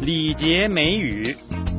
礼节美语。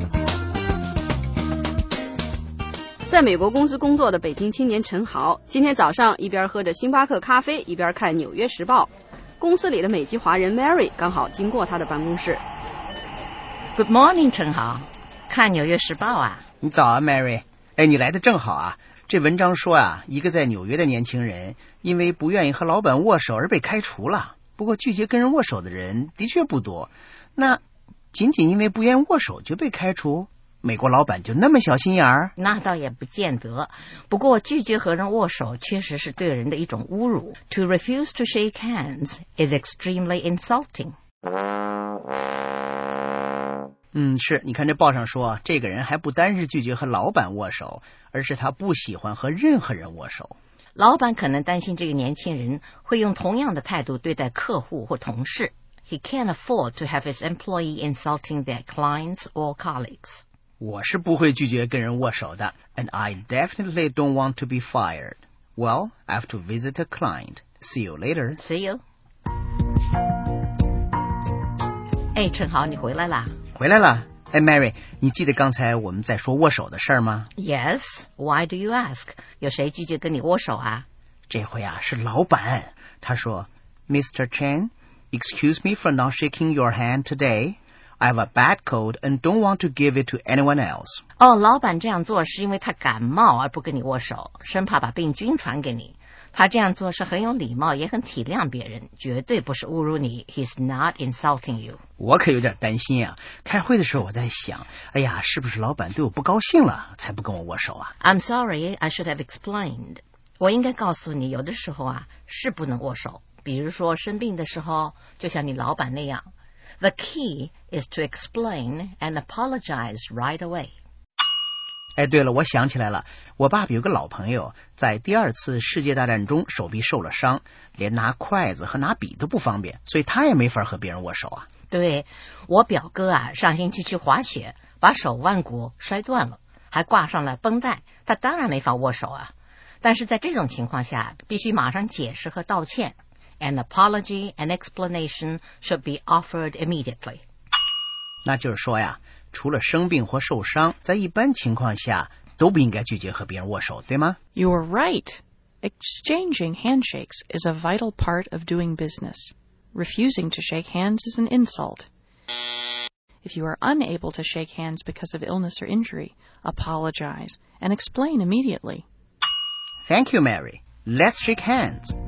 在美国公司工作的北京青年陈豪，今天早上一边喝着星巴克咖啡，一边看《纽约时报》。公司里的美籍华人 Mary 刚好经过他的办公室。 Good morning， 陈豪，看《纽约时报》啊？ 你早啊 ，Mary。哎，你来的正好啊。这文章说啊，一个在纽约的年轻人因为不愿意和老板握手而被开除了。不过拒绝跟人握手的人的确不多。那仅仅因为不愿握手就被开除？美国老板就那么小心眼儿？ 那倒也不见得。不过拒绝和人握手确实是对人的一种侮辱。To refuse to shake hands is extremely insulting. 是，你看这报上说，这个人还不单是拒绝和老板握手，而是他不喜欢和任何人握手。 老板可能担心这个年轻人会用同样的态度对待客户或同事。He can't afford to have his employee insulting their clients or colleagues. 我是不会拒绝跟人握手的 ，and I definitely don't want to be fired. Well, I have to visit a client. See you later. See you. 哎，陈豪，你回来啦？ 回来了。哎 ，Mary， 你记得刚才我们在说握手的事儿吗？ Yes. Why do you ask? 有谁拒绝跟你握手啊？ 这回啊是老板，他说 Mr. Chen, excuse me for not shaking your hand today. I have a bad cold and don't want to give it to anyone else. 老板这样做是因为他感冒而不跟你握手，生怕把病菌传给你。他这样做是很有礼貌，也很体谅别人，绝对不是侮辱你。He's not insulting you. 我可有点担心啊。开会的时候我在想，哎呀，是不是老板对我不高兴了，才不跟我握手啊？ I'm sorry, I should have explained. 我应该告诉你，有的时候啊是不能握手，比如说生病的时候，就像你老板那样。The key is to explain and apologize right away. 哎，对了，我想起来了，我爸爸有个老朋友，在第二次世界大战中手臂受了伤，连拿筷子和拿笔都不方便，所以他也没法和别人握手啊。 对，我表哥啊，上星期去滑雪，把手腕骨摔断了，还挂上了绷带，他当然没法握手啊。但是在这种情况下，必须马上解释和道歉。An apology and explanation should be offered immediately. 那就是说呀，除了生病或受伤，在一般情况下都不应该拒绝和别人握手，对吗？ You're right. Exchanging handshakes is a vital part of doing business. Refusing to shake hands is an insult. If you are unable to shake hands because of illness or injury, apologize and explain immediately. Thank you, Mary. Let's shake hands.